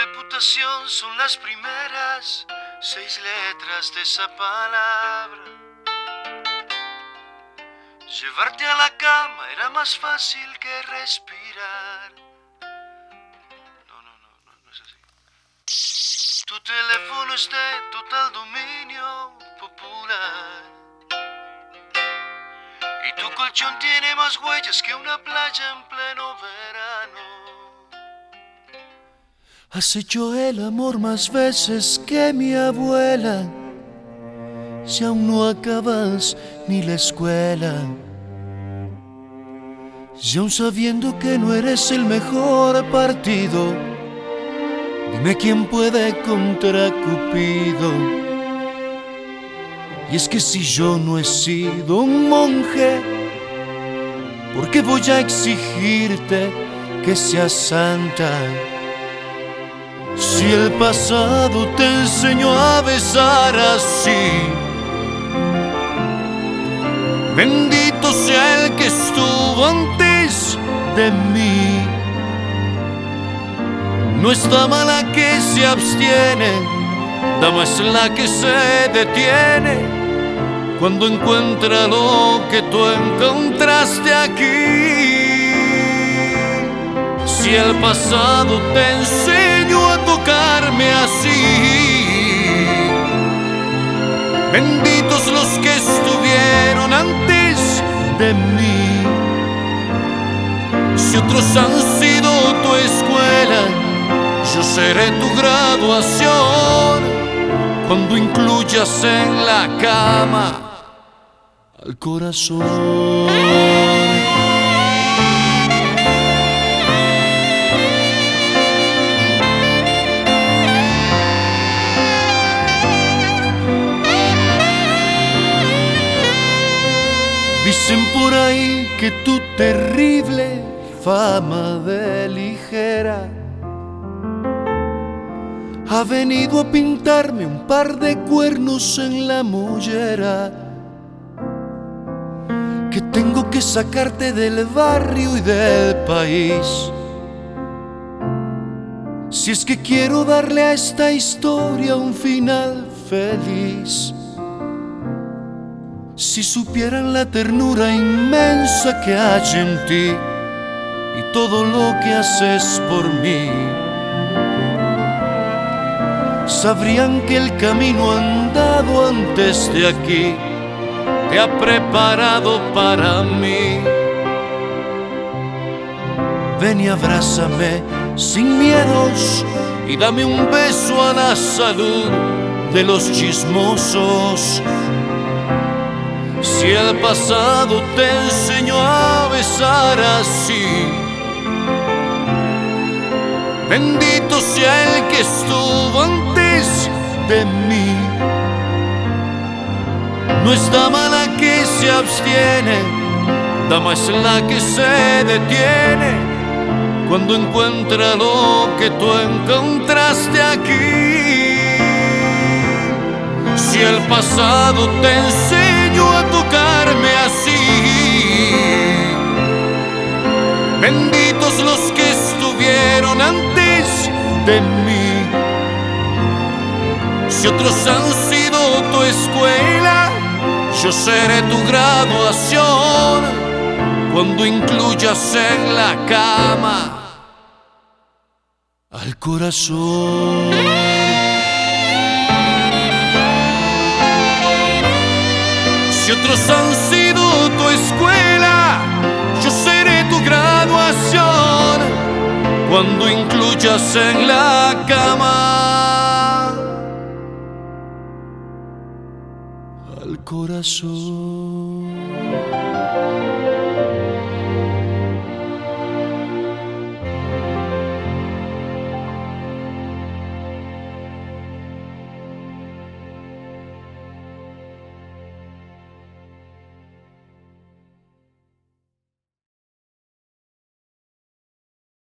reputación son las primeras 6 letras de esa palabra. Llevarte a la cama era más fácil que respirar. No es así. Tu teléfono es de total dominio popular. Y tu colchón tiene más huellas que una playa en pleno verano. Has hecho el amor más veces que mi abuela. Si aún no acabas ni la escuela, y aún sabiendo que no eres el mejor partido, dime quién puede contra Cupido. Y es que si yo no he sido un monje, ¿por qué voy a exigirte que seas santa? Si el pasado te enseñó a besar así, bendito sea el que estuvo antes de mí. No es dama la que se abstiene, dama es la que se detiene cuando encuentra lo que tú encontraste aquí. Si el pasado te enseñó a tocarme así, benditos los que estuvieron antes de mí. Si otros han sido tu escuela, yo seré tu graduación cuando incluyas en la cama al corazón. Dicen por ahí que tu terrible fama de ligera ha venido a pintarme un par de cuernos en la mollera, que tengo que sacarte del barrio y del país si es que quiero darle a esta historia un final feliz. Si supieran la ternura inmensa que hay en ti y todo lo que haces por mí, sabrían que el camino andado antes de aquí te ha preparado para mí. Ven y abrázame sin miedos y dame un beso a la salud de los chismosos. Si el pasado te enseñó a besar así, bendito sea el que estuvo antes de mí. No es dama la que se abstiene, dama es la que se detiene cuando encuentra lo que tú encontraste aquí. Si el pasado te enseñó a tocarme así, benditos los que estuvieron antes de mí. Si otros han sido tu escuela, yo seré tu graduación cuando incluyas en la cama al corazón. Si otros han sido tu escuela, yo seré tu graduación cuando incluyas en la cama al corazón.